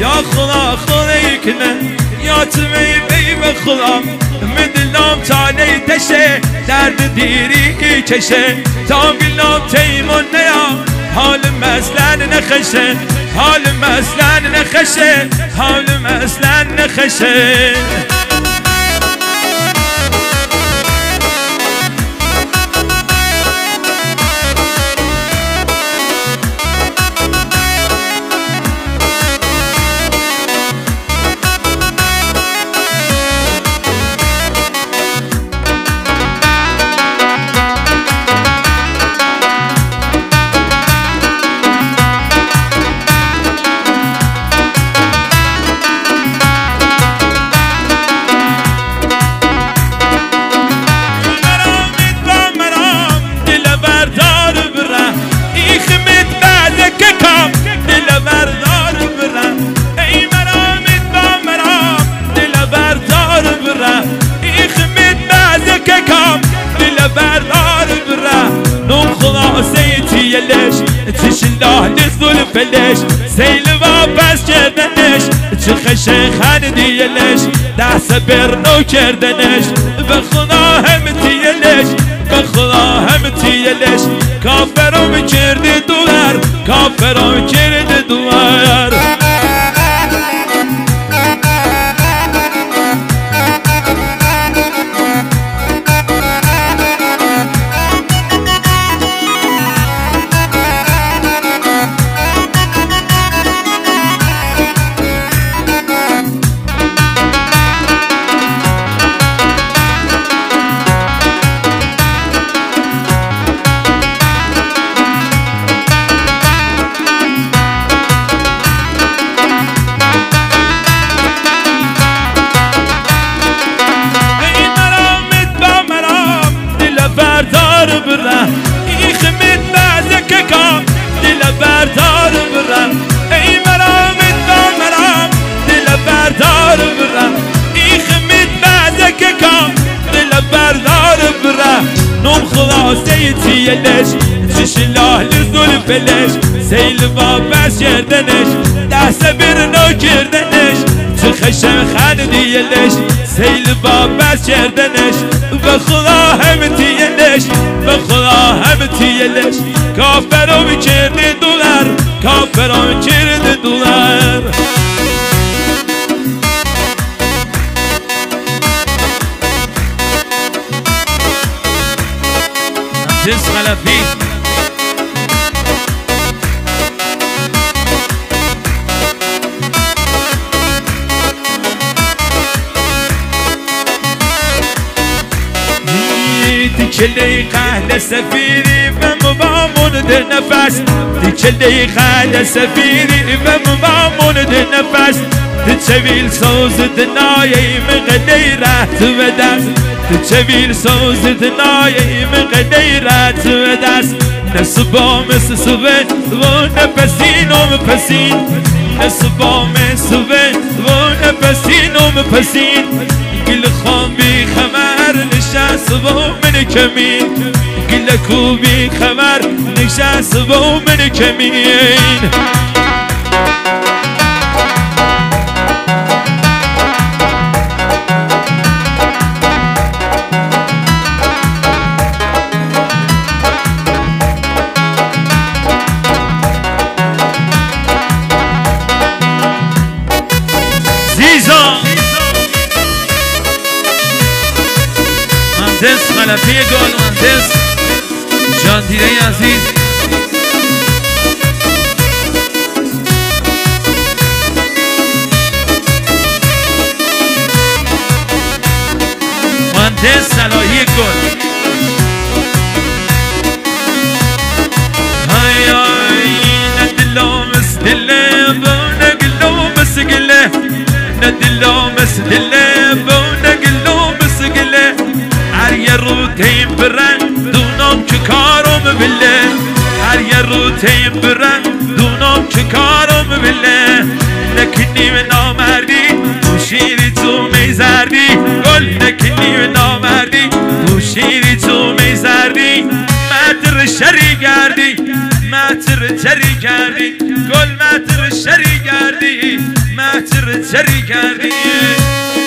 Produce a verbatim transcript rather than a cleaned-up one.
یا خدا خدایی کنه یا تمی بی به خدا مدلام تالی تشه درد دیری کشه تا گلام تیمون نیا حال مثلا نخشه حال مثلا نخشه حال مثلا نخشه ليش تشلاه للظلم فليش سيل واپس کردنش چه خشه خندی ليش ده صبر نو کردنش به خدا همتی ليش به خدا همتی ليش کافرم کرده دوار کافرم کرده دوار نوم خلاصيتي ليش تشلاه للظلم فليش سيل واپس کردنش ده صبر نو کردنش تخشم خندی ليش سيل واپس کردنش به خدا همتی ليش به خدا همتی ليش کافرم کرده دولار کافرم کرده دولار جس خلفی تكلي قهل سفيري فمبامون در نفس تكلي قهل سفيري فمبامون در نفس تشويل صوز دنايي مغلي رات ودس تشويل صوز دنايي مغلي رات ودس نسبام سوين ونفسين ومفسين نسبام سوين ونفسين ومفسين كل خام بي خمر نشاس بو من كمين كل كوبي خمر نشاس بو من كمين مهندس خلفی گل مهندس جان دیده عزیز مهندس صلاحی گل های های ندلو مسدله بونگلو مسگله ندلو مسدله بونگلو مسگله هر یه رو تیم برن دونم که کارم بله هر یه رو تیم برن دونم که کارم بله نکنی و نامردی تو شیری تو میزردی گل نکنی و نامردی تو شیری تو میزردی متر شری گردی متر جری گردی گل متر شری گردی مهتر تری کردی